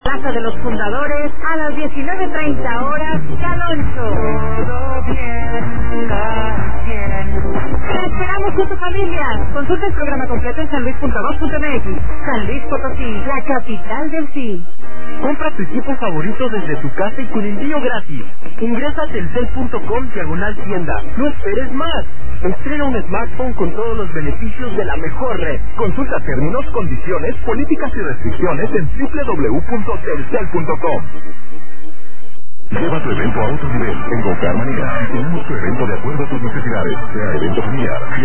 Plaza de los Fundadores a las 19:30 horas, Caloncho. Todo bien, Te esperamos con tu familia. Consulta el programa completo en sanluis.gov.mx. San Luis Potosí, la capital del sí. Compra tu equipo favorito desde tu casa y con envío gratis. Ingresa a telcel.com/tienda. No esperes más. Estrena un smartphone con todos los beneficios de la mejor red. Consulta términos, condiciones, políticas y restricciones en www.telcel.com. Lleva tu evento a otro nivel. En Gocar Manía tenemos tu evento de acuerdo a tus necesidades. Sea evento familiar,